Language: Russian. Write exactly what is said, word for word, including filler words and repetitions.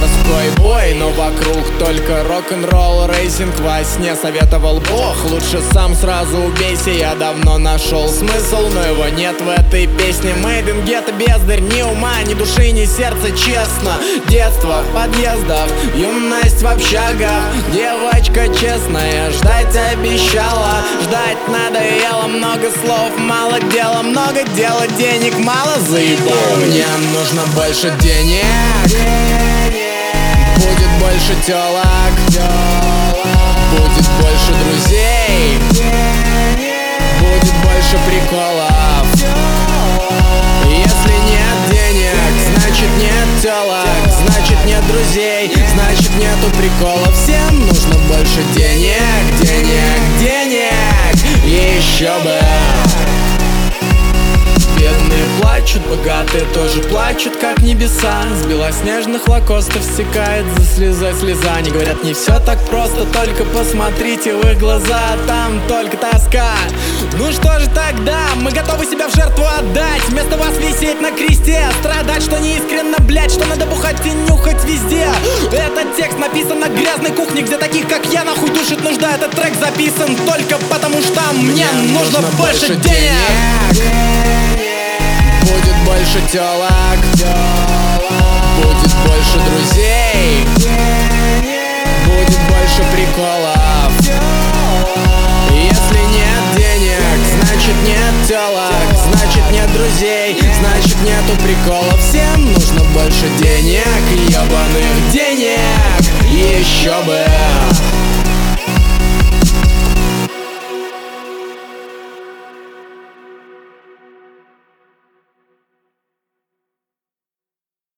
морской бой, но вокруг только рок-н-ролл, рейсинг во сне советовал Бог. Лучше сам сразу убейся, я давно нашел смысл, но его нет в этой песне. Made in Ghetto, бездарь, ни ума, ни души, ни сердца, честно. Детство в подъездах, юность в общагах. Девочка честная, ждать обещала. Ждать надоело, много слов, мало дела. Много дела, денег мало, заебал. Мне нужно больше денег, будет больше телок, будет больше друзей, будет больше приколов. Если нет денег, значит нет телок, значит нет друзей, значит нету приколов. Всем нужно больше денег, денег, денег, еще бы. Бедные плачут, богатые тоже плачут, как небеса. С белоснежных лакостов стекает за слезой слеза. Они говорят, не все так просто, только посмотрите в их глаза, там только тоска. Ну что же тогда, мы готовы себя в жертву отдать, вместо вас висеть на кресте, страдать, что неискренно, блять, что надо бухать и нюхать везде. Этот текст написан на грязной кухне, где таких, как я, нахуй душит нужда. Этот трек записан только потому, что мне, мне нужно, нужно больше денег, денег. Будет больше телок,